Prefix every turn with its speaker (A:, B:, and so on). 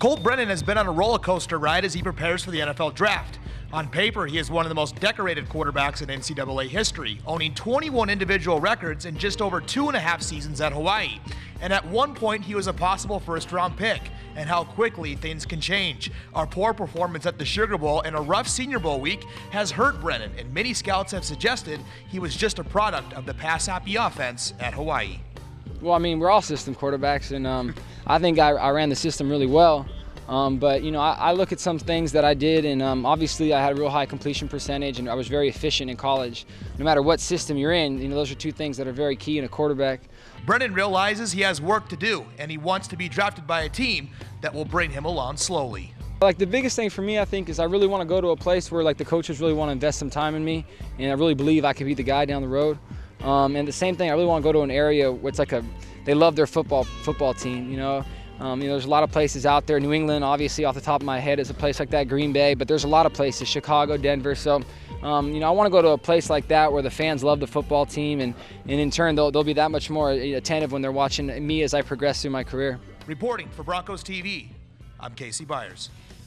A: Colt Brennan has been on a roller coaster ride as he prepares for the NFL draft. On paper, he is one of the most decorated quarterbacks in NCAA history, owning 21 individual records in just over 2.5 seasons at Hawaii. And at one point, he was a possible first-round pick. And how quickly things can change. Our poor performance at the Sugar Bowl and a rough Senior Bowl week has hurt Brennan, and many scouts have suggested he was just a product of the pass-happy offense at Hawaii.
B: Well, I mean, we're all system quarterbacks, and I think I ran the system really well. But, you know, I look at some things that I did, and obviously I had a real high completion percentage, and I was very efficient in college. No matter what system you're in, you know, those are two things that are very key in a quarterback.
A: Brennan realizes he has work to do, and he wants to be drafted by a team that will bring him along slowly.
B: Like, the biggest thing for me, I think, is I really want to go to a place where, like, the coaches really want to invest some time in me, and I really believe I could be the guy down the road. And the same thing, I really want to go to an area where it's like they love their football team, you know. There's a lot of places out there. New England, obviously, off the top of my head, is a place like that. Green Bay, but there's a lot of places. Chicago, Denver. So, you know, I want to go to a place like that where the fans love the football team, and in turn, they'll be that much more attentive when they're watching me as I progress through my career.
A: Reporting for Broncos TV, I'm Casey Byers.